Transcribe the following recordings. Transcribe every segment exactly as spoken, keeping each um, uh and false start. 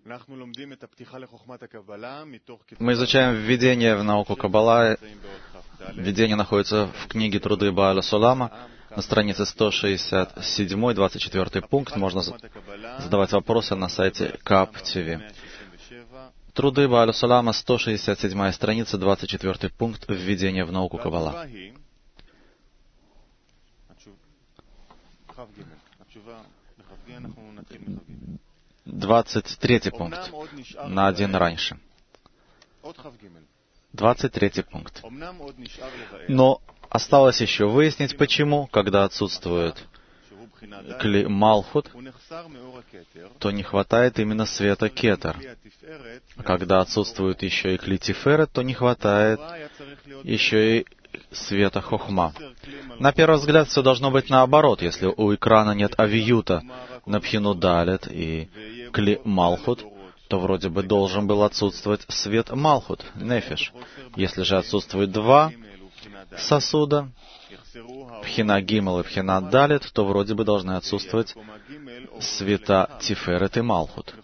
Мы изучаем введение в науку Каббала. Введение находится в книге «Труды Бааля Сулама» на странице сто шестьдесят семь, двадцать четвёртый пункт. Можно задавать вопросы на сайте КАП-ТВ. «Труды Бааля Сулама», сто шестьдесят седьмая страница, двадцать четвёртый пункт. Введение в науку Каббала. Двадцать третий пункт. На один раньше. Двадцать третий пункт. Но осталось еще выяснить, почему, когда отсутствует кли Малхут, то не хватает именно света Кетер. Когда отсутствует еще и кли Тиферет, то не хватает еще и света Хохма. На первый взгляд все должно быть наоборот. Если у экрана нет авиюта на Пхину Далет и кли Малхут, то вроде бы должен был отсутствовать свет Малхут, Нефиш. Если же отсутствует два сосуда, Пхина Гимел и Пхина Далет, то вроде бы должны отсутствовать света Тиферет и Малхут.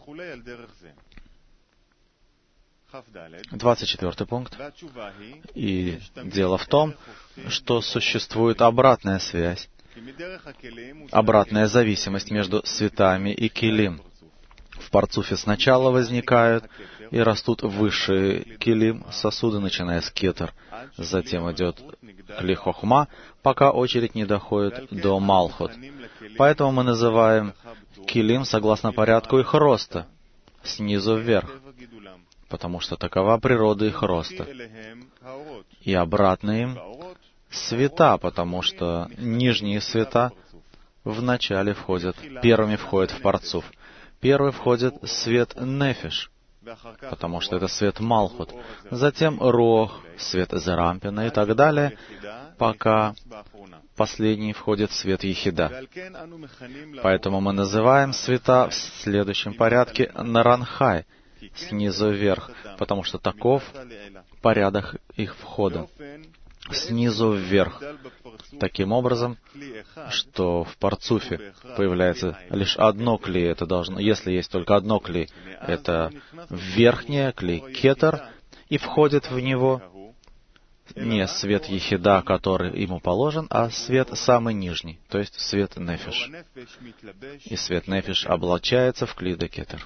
двадцать четвёртый пункт. И дело в том, что существует обратная связь, обратная зависимость между светами и килим. В парцуфе сначала возникают и растут высшие килим, сосуды, начиная с кетер. Затем идет кли хохма, пока очередь не доходит до малхут. Поэтому мы называем килим согласно порядку их роста, снизу вверх, потому что такова природа их роста. И обратно им света, потому что нижние света вначале входят, первыми входят в парцуф. Первый входит свет Нефиш, потому что это свет Малхут. Затем Рох, свет Зерампина и так далее, пока последний входит свет Ехида. Поэтому мы называем света в следующем порядке Наранхай, снизу вверх, потому что таков порядок их входа. Снизу вверх. Таким образом, что в парцуфе появляется лишь одно кли, это должно, если есть только одно кли, это верхнее кли кетер, и входит в него не свет Ехида, который ему положен, а свет самый нижний, то есть свет Нефиш. И свет Нефиш облачается в кли де кетер.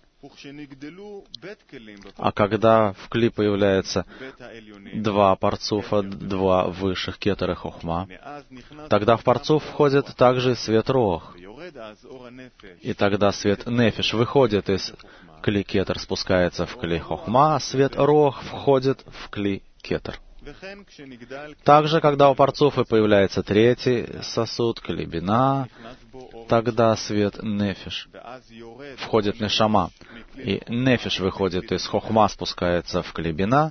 А когда в кли появляется два парцуфа, два высших кетер и хохма, тогда в парцуф входит также свет Рох. И тогда свет Нефиш выходит из кли кетер, спускается в кли хохма, а свет Рох входит в кли кетер. Также, когда у парцуфа появляется третий сосуд, кли бина, тогда свет Нефиш входит нешама, и Нефиш выходит из хохма, спускается в кли бина,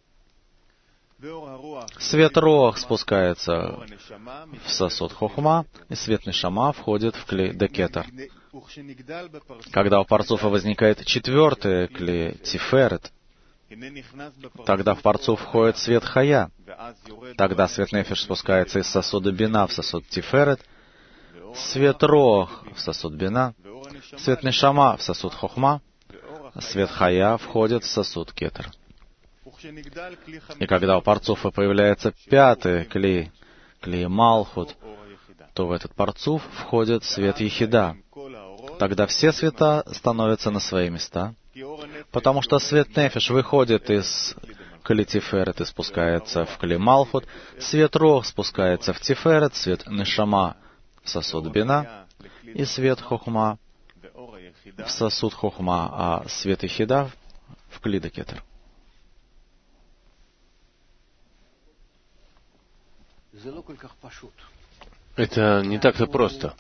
свет Рох спускается в сосуд хохма, и свет нешама входит в кли де кетер. Когда у парцуфа возникает четвертый кли Тиферет, тогда в парцуф входит свет Хая. Тогда свет Нефиш спускается из сосуда бина в сосуд Тиферет, свет Рох в сосуд бина, свет Нешама в сосуд Хохма, свет Хая входит в сосуд Кетер. И когда у парцуфа появляется пятый кли, кли Малхут, то в этот парцуф входит свет Ехида. Тогда все света становятся на свои места, потому что свет Нефиш выходит из кли Тиферет и спускается в кли Малхут, свет Рох спускается в Тиферет, свет Нешама в сосуд бина, и свет Хохма в сосуд Хохма, а свет Ехида в кли де кетер. Это не так-то просто.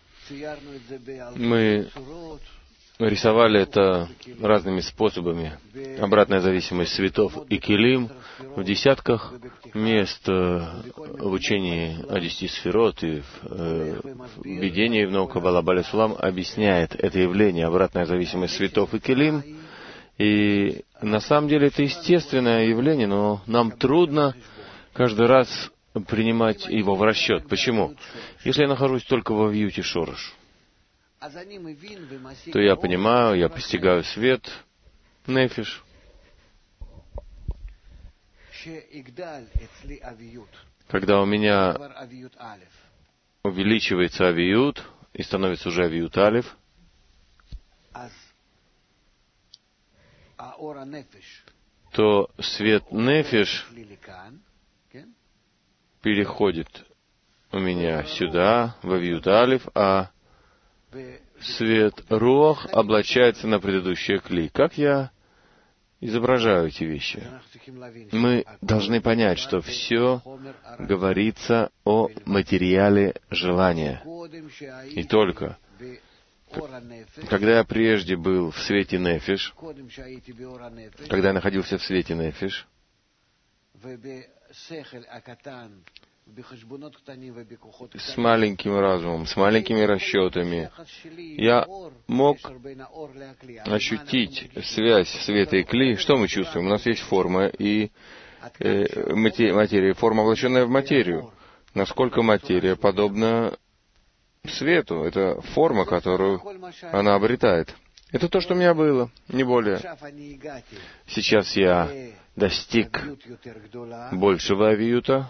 Мы рисовали это разными способами. Обратная зависимость светов и килим в десятках мест в учении о десяти сферот и в введении в науку Каббала Бааля Сулам объясняет это явление, обратная зависимость светов и килим. И на самом деле это естественное явление, но нам трудно каждый раз принимать его в расчет. Почему? Если я нахожусь только во вьюте шорош, то я понимаю, я постигаю свет, нефиш, когда у меня увеличивается авиют и становится уже авиют алиф, то свет нефиш переходит у меня сюда, в авиют алиф, а свет руах облачается на предыдущее кли. Как я изображаю эти вещи? Мы должны понять, что все говорится о материале желания. И только когда я прежде был в свете нефиш, когда я находился в свете нефиш, с маленьким разумом, с маленькими расчетами, я мог ощутить связь света и кли. Что мы чувствуем? У нас есть форма и э, материя, форма, облаченная в материю. Насколько материя подобна свету? Это форма, которую она обретает. Это то, что у меня было, не более. Сейчас я достиг большего авиюта,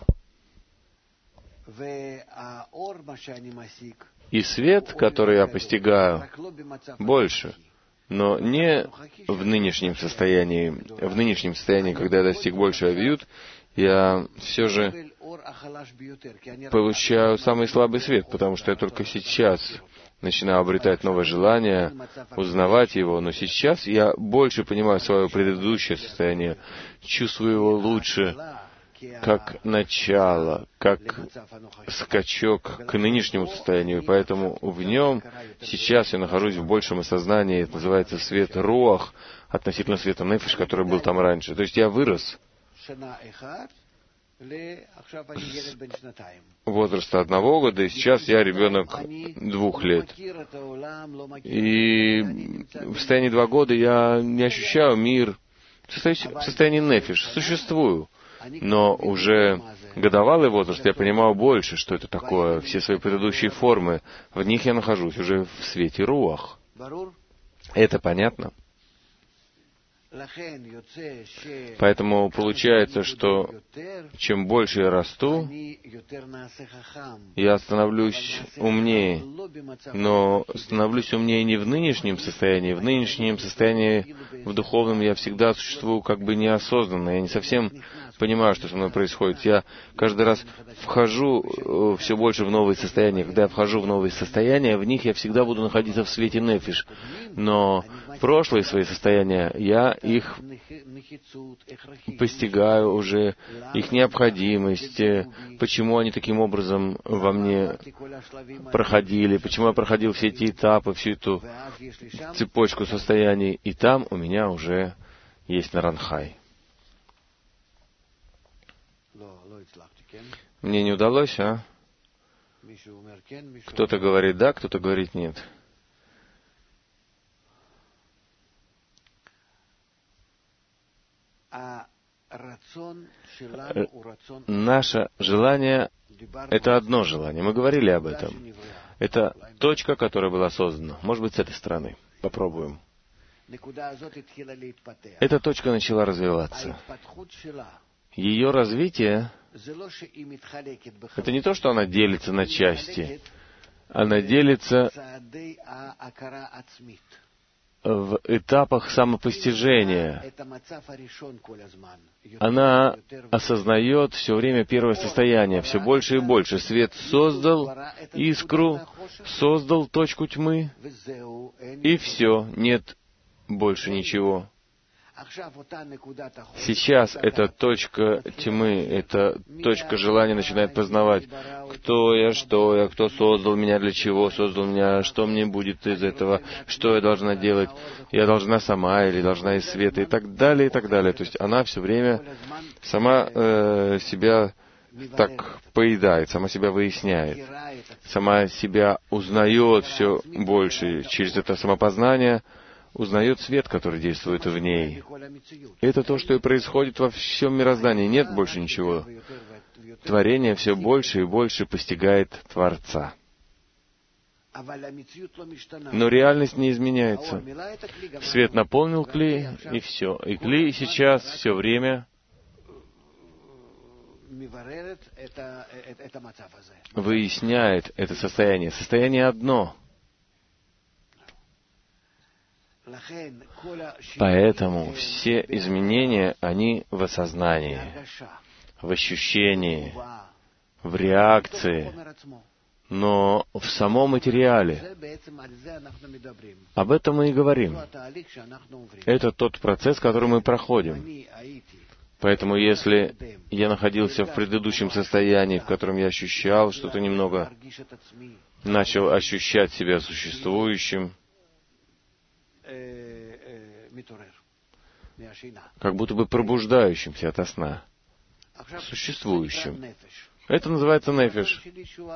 и свет, который я постигаю, больше, но не в нынешнем состоянии. В нынешнем состоянии, когда я достиг больше авиют, я все же получаю самый слабый свет, потому что я только сейчас начинаю обретать новое желание, узнавать его, но сейчас я больше понимаю свое предыдущее состояние, чувствую его лучше, как начало, как скачок к нынешнему состоянию, и поэтому в нем сейчас я нахожусь в большем осознании, это называется свет руах, относительно света нефиш, который был там раньше. То есть я вырос возраста одного года, и сейчас я ребенок двух лет. И в состоянии два года я не ощущаю мир, в состоянии нефиш, существую. Но уже годовалый возраст, я понимаю больше, что это такое, все свои предыдущие формы, в них я нахожусь уже в свете руах. Это понятно? Поэтому получается, что чем больше я расту, я становлюсь умнее, но становлюсь умнее не в нынешнем состоянии. В нынешнем состоянии, в духовном, я всегда существую как бы неосознанно, я не совсем понимаю, что со мной происходит. Я каждый раз вхожу все больше в новые состояния. Когда я вхожу в новые состояния, в них я всегда буду находиться в свете нефиш. Но прошлые свои состояния, я их постигаю уже, их необходимость, почему они таким образом во мне проходили, почему я проходил все эти этапы, всю эту цепочку состояний, и там у меня уже есть наранхай. Мне не удалось, а? Кто-то говорит да, кто-то говорит нет. Наше желание — это одно желание. Мы говорили об этом. Это точка, которая была создана. Может быть, с этой стороны. Попробуем. Эта точка начала развиваться. Ее развитие — это не то, что она делится на части. Она делится в этапах самопостижения. Она осознает все время первое состояние, все больше и больше. Свет создал искру, создал точку тьмы, и все, нет больше ничего. Сейчас эта точка тьмы, эта точка желания начинает познавать, кто я, что я, кто создал меня, для чего создал меня, что мне будет из этого, что я должна делать, я должна сама или должна из света, и так далее, и так далее. То есть она все время сама э, себя так поедает, сама себя выясняет, сама себя узнает все больше через это самопознание, узнает свет, который действует в ней. И это то, что и происходит во всем мироздании. Нет больше ничего. Творение все больше и больше постигает Творца. Но реальность не изменяется. Свет наполнил кли, и все. И кли сейчас все время выясняет это состояние. Состояние одно. Поэтому все изменения, они в осознании, в ощущении, в реакции, но в самом материале. Об этом мы и говорим. Это тот процесс, который мы проходим. Поэтому если я находился в предыдущем состоянии, в котором я ощущал что-то немного, начал ощущать себя существующим, как будто бы пробуждающимся ото сна, существующим. Это называется нефиш.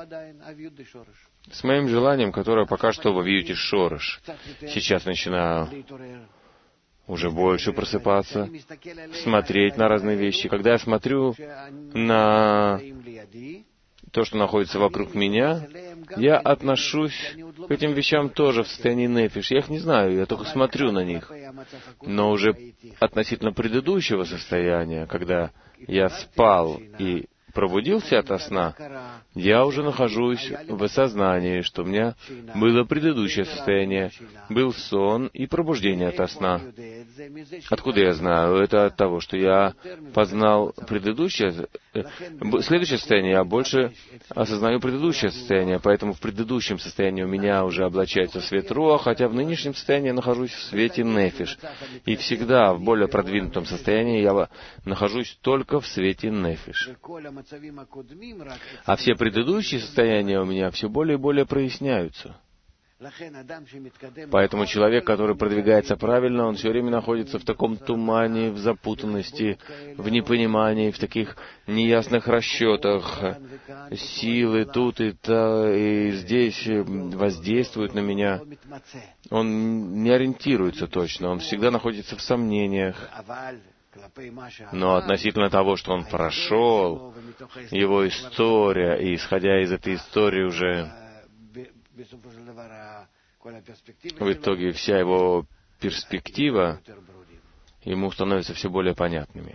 С моим желанием, которое пока что в авиюте шореш. Сейчас начинаю уже больше просыпаться, смотреть на разные вещи. Когда я смотрю на то, что находится вокруг меня, я отношусь к этим вещам тоже в состоянии нефиш. Я их не знаю, я только смотрю на них. Но уже относительно предыдущего состояния, когда я спал и пробудился ото сна, я уже нахожусь в осознании, что у меня было предыдущее состояние, был сон и пробуждение ото сна. Откуда я знаю? Это от того, что я познал предыдущее, следующее состояние, я больше осознаю предыдущее состояние, поэтому в предыдущем состоянии у меня уже облачается свет руах, хотя в нынешнем состоянии я нахожусь в свете нефиш. И всегда в более продвинутом состоянии я нахожусь только в свете нефиш. А все предыдущие состояния у меня все более и более проясняются. Поэтому человек, который продвигается правильно, он все время находится в таком тумане, в запутанности, в непонимании, в таких неясных расчетах. Силы тут и, та, и здесь воздействуют на меня. Он не ориентируется точно, он всегда находится в сомнениях. Но относительно того, что он прошел, его история, и исходя из этой истории уже в итоге вся его перспектива ему становится все более понятными.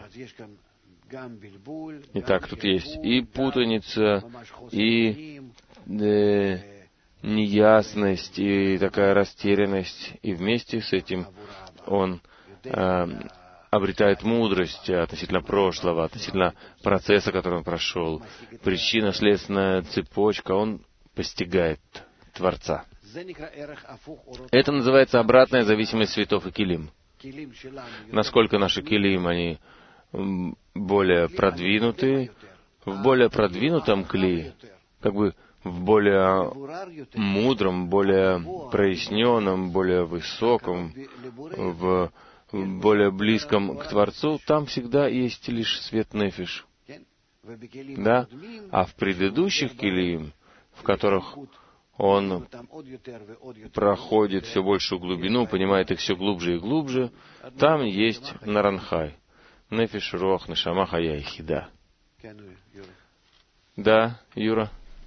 Итак, тут есть и путаница, и э, неясность, и такая растерянность, и вместе с этим он э, обретает мудрость относительно прошлого, относительно процесса, который он прошел, причинно-следственная цепочка, он постигает Творца. Это называется обратная зависимость светов и килим. Насколько наши килим, они более продвинутые, в более продвинутом кли, как бы в более мудром, более проясненном, более высоком, в более близком к Творцу, там всегда есть лишь свет нефиш. Да? А в предыдущих килим, в которых он проходит все большую глубину, понимает их все глубже и глубже, там есть наранхай. Нефиш, руах, нешама, хая и хида. Да, Юра?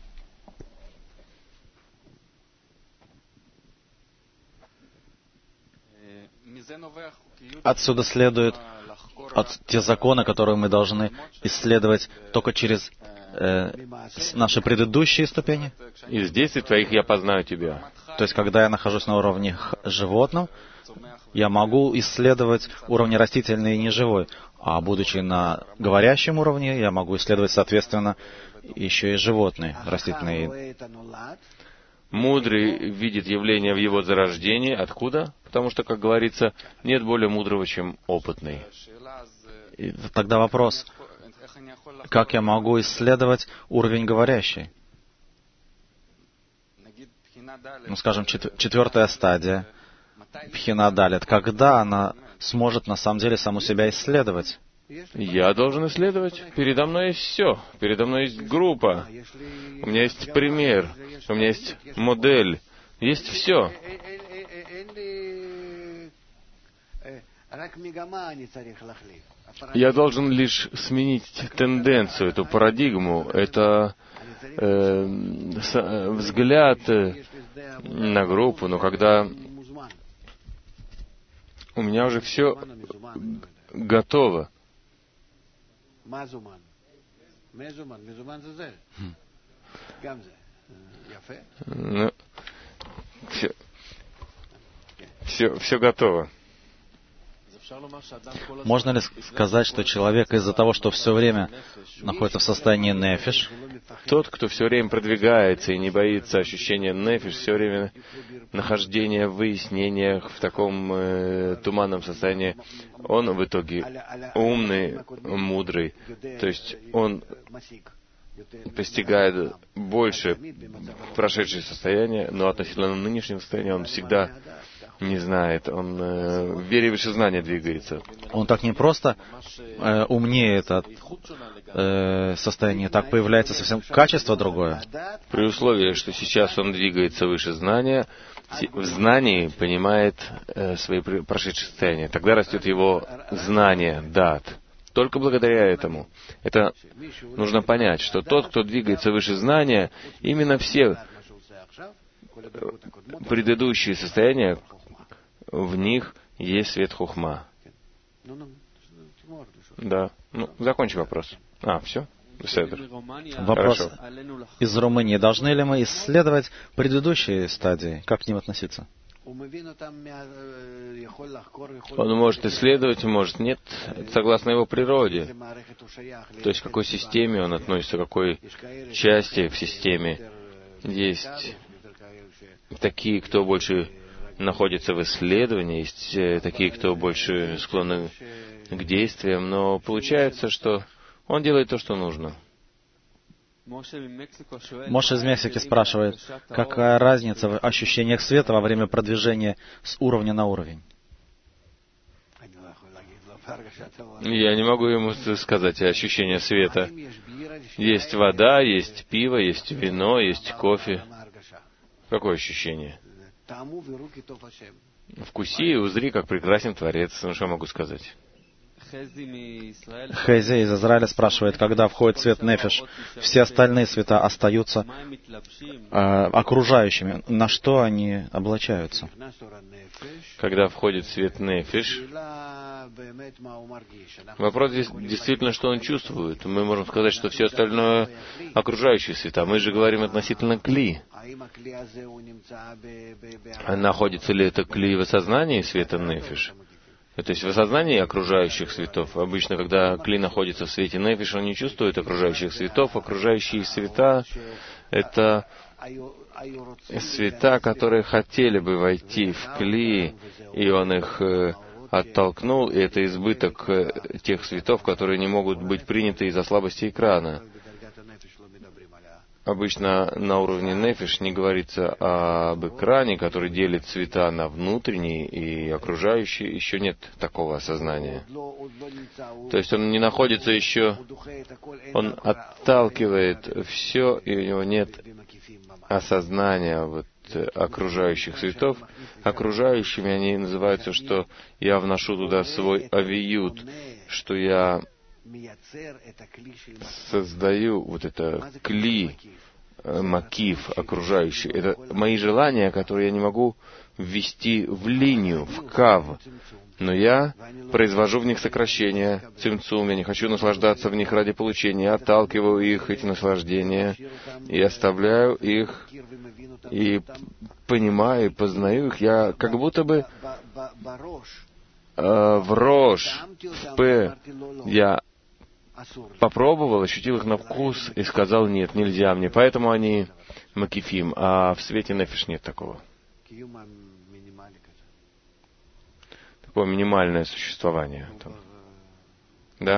Отсюда следуют от те законы, которые мы должны исследовать только через э, наши предыдущие ступени. Из действий твоих я познаю тебя. То есть, когда я нахожусь на уровне животном, я могу исследовать уровни растительный и неживой. А будучи на говорящем уровне, я могу исследовать, соответственно, еще и животные, растительные. Мудрый видит явление в его зарождении. Откуда? Потому что, как говорится, нет более мудрого, чем опытный. И тогда вопрос, как я могу исследовать уровень говорящий? Ну, скажем, четвертая стадия, Пхина Далет. Когда она сможет на самом деле саму себя исследовать? Я должен исследовать. Передо мной есть все. Передо мной есть группа. У меня есть пример. У меня есть модель. Есть все. Я должен лишь сменить тенденцию, эту парадигму. Это э, с, взгляд на группу, но когда у меня уже все готово. Ну, все, все, все готово. Можно ли сказать, что человек из-за того, что все время находится в состоянии нефиш, тот, кто все время продвигается и не боится ощущения нефиш, все время нахождения в выяснениях, в таком э, туманном состоянии, он в итоге умный, мудрый, то есть он постигает больше прошедшее состояние, но относительно нынешнего состояния он всегда не знает, он э, в вере выше знания двигается. Он так не просто э, умнеет от э, состояния, так появляется совсем качество другое. При условии, что сейчас он двигается выше знания, в знании понимает э, свои прошедшие состояния. Тогда растет его знание, дат. Только благодаря этому. Это нужно понять, что тот, кто двигается выше знания, именно все предыдущие состояния, в них есть свет хухма. Да. Ну, закончи вопрос. А, все? Вопрос из Румынии. Должны ли мы исследовать предыдущие стадии? Как к ним относиться? Он может исследовать, может нет, согласно его природе. То есть, к какой системе он относится, к какой части в системе. Есть такие, кто больше находится в исследовании, есть такие, кто больше склонны к действиям, но получается, что он делает то, что нужно. Моше из Мексики спрашивает, какая разница в ощущениях света во время продвижения с уровня на уровень? Я не могу ему сказать ощущения света. Есть вода, есть пиво, есть вино, есть кофе. Какое ощущение? Вкуси и узри, как прекрасен Творец. Ну, что могу сказать? Хези из Израиля спрашивает, когда входит свет нефиш, все остальные света остаются э, окружающими. На что они облачаются? Когда входит свет нефиш, вопрос здесь действительно, что он чувствует. Мы можем сказать, что все остальное окружающие света. Мы же говорим относительно кли. Находится ли это кли в осознании света нефиш? То есть в осознании окружающих светов. Обычно, когда кли находится в свете нефиш, он не чувствует окружающих светов. Окружающие света — это света, которые хотели бы войти в кли, и он их оттолкнул, и это избыток тех светов, которые не могут быть приняты из-за слабости экрана. Обычно на уровне нефиш не говорится об экране, который делит цвета на внутренние и окружающие. Еще нет такого осознания. То есть он не находится еще, он отталкивает все, и у него нет осознания вот окружающих цветов. Окружающими они называются, что я вношу туда свой авиют, что я создаю вот это кли, макив окружающий. Это мои желания, которые я не могу ввести в линию, в кав. Но я произвожу в них сокращения, цимцум, я не хочу наслаждаться в них ради получения, я отталкиваю их, эти наслаждения, и оставляю их, и понимаю, и познаю их. Я как будто бы э, в рож, в п, я попробовал, ощутил их на вкус и сказал, нет, нельзя мне. Поэтому они макифим, а в свете нефиш нет такого. Такое минимальное существование. Да?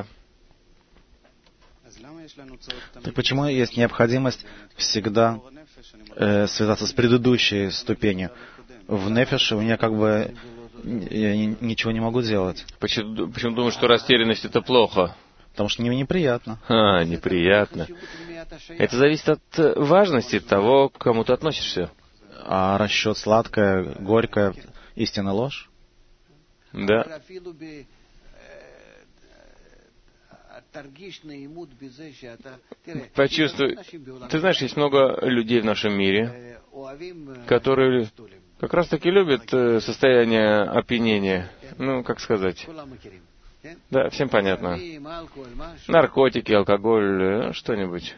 И почему есть необходимость всегда э, связаться с предыдущей ступенью? В нефише у меня как бы я ничего не могу делать. Почему, почему думаешь, что растерянность — это плохо? Потому что мне неприятно. А, неприятно. Это зависит от важности того, к кому ты относишься. А расчет сладкое, горькое, истинная ложь? Да. почувствуй. Ты знаешь, есть много людей в нашем мире, которые как раз таки любят состояние опьянения. Ну, как сказать? Да, всем понятно. Наркотики, алкоголь, что-нибудь.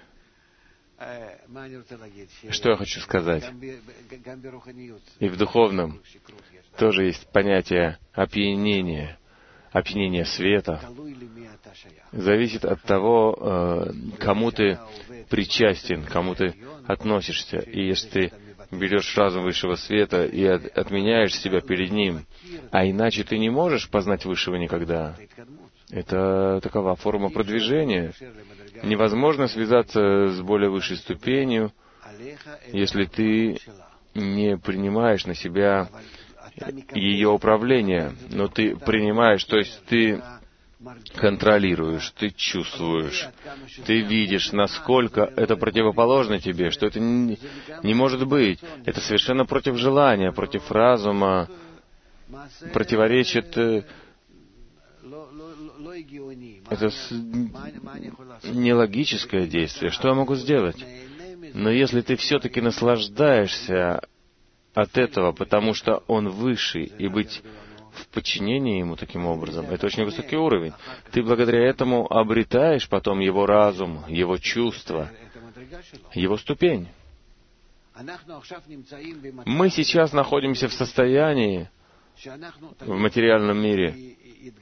Что я хочу сказать? И в духовном тоже есть понятие опьянения, опьянение света. Зависит от того, кому ты причастен, кому ты относишься. И если ты берешь разум высшего света и от, отменяешь себя перед ним, а иначе ты не можешь познать высшего никогда. Это такова форма продвижения. Невозможно связаться с более высшей ступенью, если ты не принимаешь на себя ее управление, но ты принимаешь, то есть ты контролируешь, ты чувствуешь, ты видишь, насколько это противоположно тебе, что это не, не может быть. Это совершенно против желания, против разума, противоречит. Это нелогическое действие. Что я могу сделать? Но если ты все-таки наслаждаешься от этого, потому что он высший, и быть в подчинении ему таким образом, это очень высокий уровень. Ты благодаря этому обретаешь потом его разум, его чувства, его ступень. Мы сейчас находимся в состоянии, в материальном мире,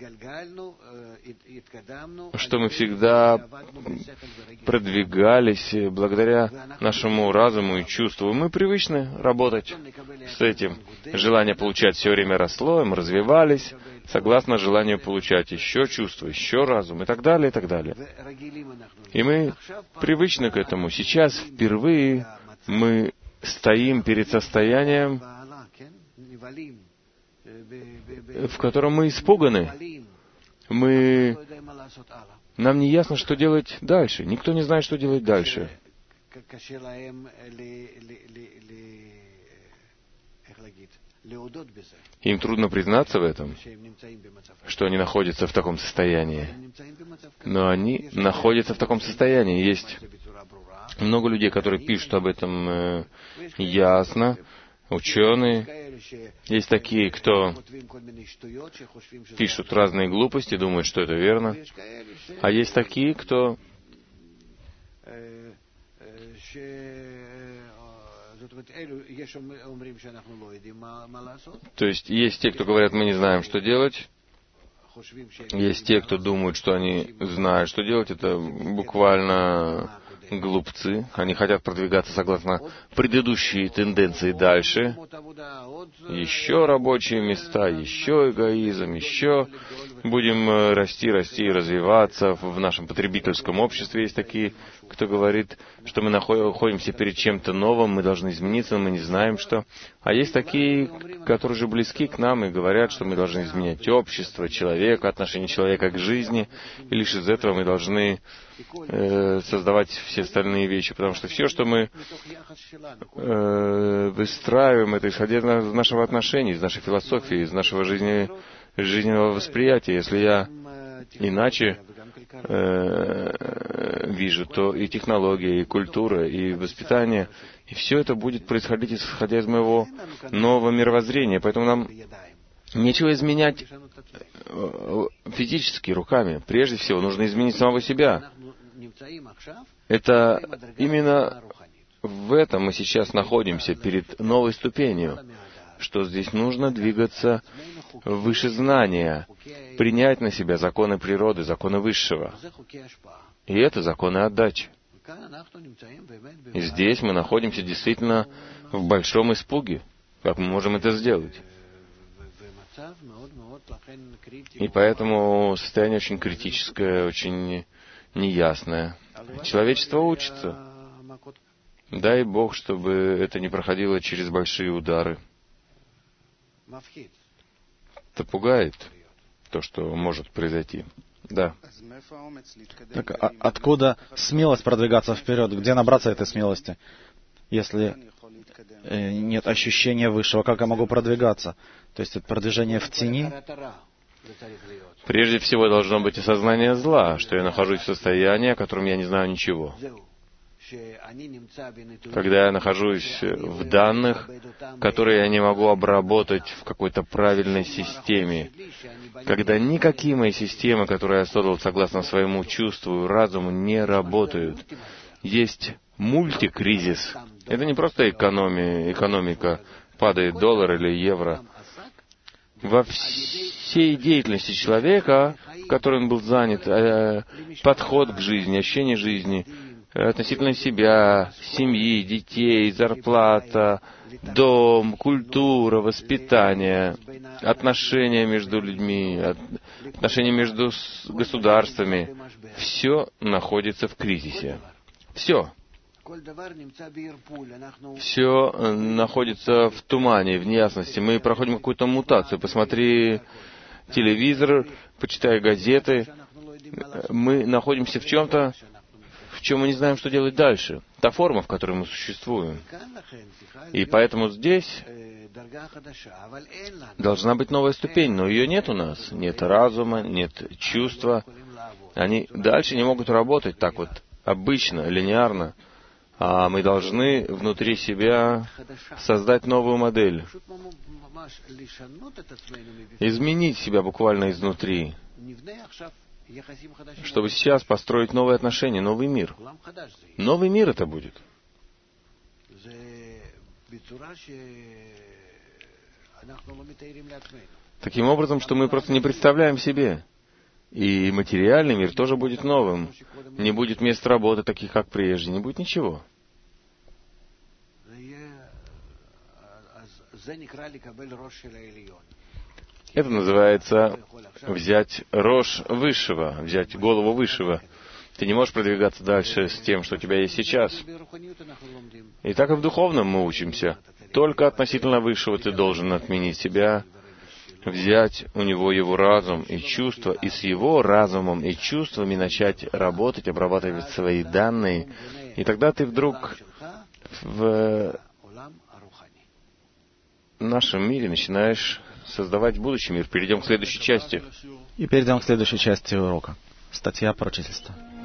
что мы всегда продвигались благодаря нашему разуму и чувству. Мы привычны работать с этим. Желание получать все время росло, и мы развивались согласно желанию получать еще чувство, еще разум и так далее, и так далее. И мы привычны к этому. Сейчас впервые мы стоим перед состоянием, в котором мы испуганы. Мы... Нам не ясно, что делать дальше. Никто не знает, что делать дальше. Им трудно признаться в этом, что они находятся в таком состоянии. Но они находятся в таком состоянии. Есть много людей, которые пишут об этом э, ясно. Ученые. Есть такие, кто пишут разные глупости, думают, что это верно. А есть такие, кто То есть есть те, кто говорят, мы не знаем, что делать. Есть те, кто думают, что они знают, что делать. Это буквально глупцы. Они хотят продвигаться согласно предыдущей тенденции дальше. Еще рабочие места, еще эгоизм, еще будем расти, расти и развиваться. В нашем потребительском обществе есть такие, кто говорит, что мы находимся перед чем-то новым, мы должны измениться, но мы не знаем, что. А есть такие, которые же близки к нам и говорят, что мы должны изменять общество, человека, отношение человека к жизни, и лишь из этого мы должны э, создавать все остальные вещи, потому что все, что мы э, выстраиваем, это исходя из нашего отношения, из нашей философии, из нашего жизни, жизненного восприятия. Если я иначе э, вижу, то и технология, и культура, и воспитание, и все это будет происходить, исходя из моего нового мировоззрения. Поэтому нам нечего изменять физически, руками. Прежде всего, нужно изменить самого себя. Это именно в этом мы сейчас находимся, перед новой ступенью, что здесь нужно двигаться выше знания, принять на себя законы природы, законы высшего. И это законы отдачи. И здесь мы находимся действительно в большом испуге. Как мы можем это сделать? И поэтому состояние очень критическое, очень неясное. Человечество учится. Дай Бог, чтобы это не проходило через большие удары. Это пугает, то, что может произойти. Да. Так, а откуда смелость продвигаться вперед? Где набраться этой смелости? Если нет ощущения высшего, как я могу продвигаться? То есть это продвижение в тени? Прежде всего должно быть осознание зла, что я нахожусь в состоянии, о котором я не знаю ничего. Когда я нахожусь в данных, которые я не могу обработать в какой-то правильной системе, когда никакие мои системы, которые я создал согласно своему чувству и разуму, не работают. Есть мультикризис. Это не просто экономия, экономика, падает доллар или евро. Во всей деятельности человека, в которой он был занят, подход к жизни, ощущение жизни, относительно себя, семьи, детей, зарплата, дом, культура, воспитание, отношения между людьми, отношения между государствами, все находится в кризисе. Все. Все находится в тумане, в неясности. Мы проходим какую-то мутацию. Посмотри телевизор, почитай газеты. Мы находимся в чем-то, в чем мы не знаем, что делать дальше. Та форма, в которой мы существуем. И поэтому здесь должна быть новая ступень, но ее нет у нас. Нет разума, нет чувства. Они дальше не могут работать так вот обычно, линейно. А мы должны внутри себя создать новую модель. Изменить себя буквально изнутри, чтобы сейчас построить новые отношения, новый мир. Новый мир это будет. Таким образом, что мы просто не представляем себе. И материальный мир тоже будет новым. Не будет мест работы таких, как прежде. Не будет ничего. Это называется взять рожь высшего, взять голову высшего. Ты не можешь продвигаться дальше с тем, что у тебя есть сейчас. И так и в духовном мы учимся. Только относительно высшего ты должен отменить себя, взять у него его разум и чувства, и с его разумом и чувствами начать работать, обрабатывать свои данные. И тогда ты вдруг в нашем мире начинаешь создавать будущий мир. Перейдем к следующей части. И перейдем к следующей части урока. Статья пророчительства.